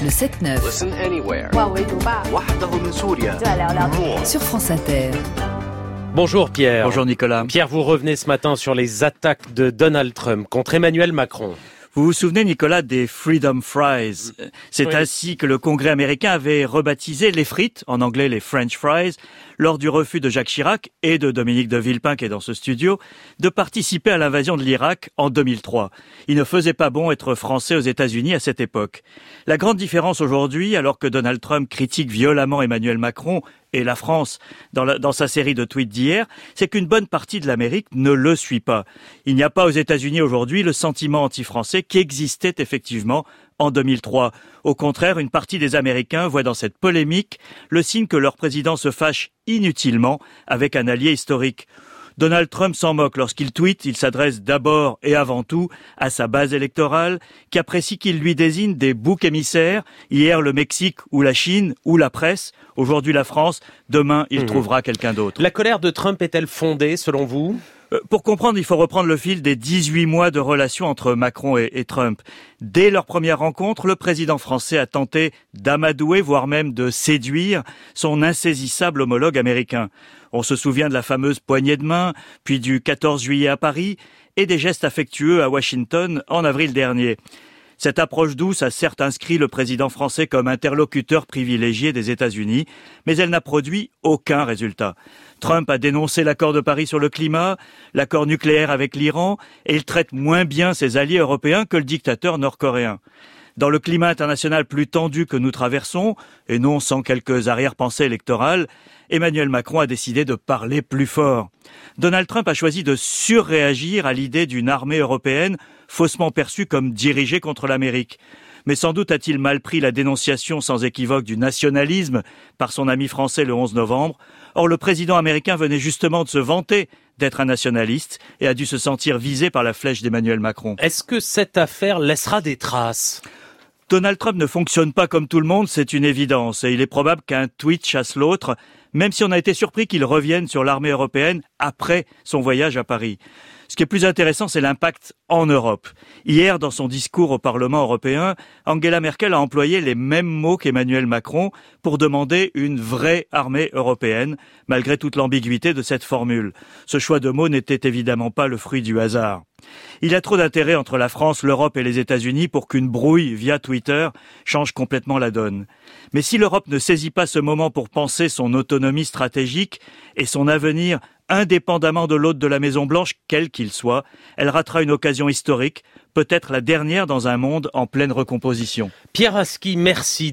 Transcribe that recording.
Le 7-9. Listen anywhere. 万维读吧， وحده من سوريا. 就来聊聊。 Sur France Inter. Bonjour Pierre. Bonjour Nicolas. Pierre, vous revenez ce matin sur les attaques de Donald Trump contre Emmanuel Macron. Vous vous souvenez, Nicolas, des Freedom Fries? C'est Oui. ainsi que le Congrès américain avait rebaptisé les frites, en anglais les French Fries, lors du refus de Jacques Chirac et de Dominique de Villepin, qui est dans ce studio, de participer à l'invasion de l'Irak en 2003. Il ne faisait pas bon être français aux États-Unis à cette époque. La grande différence aujourd'hui, alors que Donald Trump critique violemment Emmanuel Macron et la France dans sa série de tweets d'hier, c'est qu'une bonne partie de l'Amérique ne le suit pas. Il n'y a pas aux États-Unis aujourd'hui le sentiment anti-français qui existait effectivement en 2003. Au contraire, une partie des Américains voit dans cette polémique le signe que leur président se fâche inutilement avec un allié historique. Donald Trump s'en moque lorsqu'il tweete, il s'adresse d'abord et avant tout à sa base électorale, qui apprécie qu'il lui désigne des boucs émissaires, hier le Mexique ou la Chine ou la presse, aujourd'hui la France, demain il trouvera quelqu'un d'autre. La colère de Trump est-elle fondée selon vous ? Pour comprendre, il faut reprendre le fil des 18 mois de relations entre Macron et Trump. Dès leur première rencontre, le président français a tenté d'amadouer, voire même de séduire son insaisissable homologue américain. On se souvient de la fameuse poignée de main, puis du 14 juillet à Paris, et des gestes affectueux à Washington en avril dernier. Cette approche douce a certes inscrit le président français comme interlocuteur privilégié des États-Unis, mais elle n'a produit aucun résultat. Trump a dénoncé l'accord de Paris sur le climat, l'accord nucléaire avec l'Iran, et il traite moins bien ses alliés européens que le dictateur nord-coréen. Dans le climat international plus tendu que nous traversons, et non sans quelques arrière-pensées électorales, Emmanuel Macron a décidé de parler plus fort. Donald Trump a choisi de surréagir à l'idée d'une armée européenne faussement perçue comme dirigée contre l'Amérique. Mais sans doute a-t-il mal pris la dénonciation sans équivoque du nationalisme par son ami français le 11 novembre. Or, le président américain venait justement de se vanter d'être un nationaliste et a dû se sentir visé par la flèche d'Emmanuel Macron. Est-ce que cette affaire laissera des traces ? Donald Trump ne fonctionne pas comme tout le monde, c'est une évidence. Et il est probable qu'un tweet chasse l'autre, même si on a été surpris qu'il revienne sur l'armée européenne après son voyage à Paris. Ce qui est plus intéressant, c'est l'impact en Europe. Hier, dans son discours au Parlement européen, Angela Merkel a employé les mêmes mots qu'Emmanuel Macron pour demander une vraie armée européenne, malgré toute l'ambiguïté de cette formule. Ce choix de mots n'était évidemment pas le fruit du hasard. Il y a trop d'intérêt entre la France, l'Europe et les États-Unis pour qu'une brouille via Twitter change complètement la donne. Mais si l'Europe ne saisit pas ce moment pour penser son autonomie stratégique et son avenir indépendamment de l'hôte de la Maison-Blanche, quel qu'il soit, elle ratera une occasion historique, peut-être la dernière dans un monde en pleine recomposition. Pierre Aski, merci.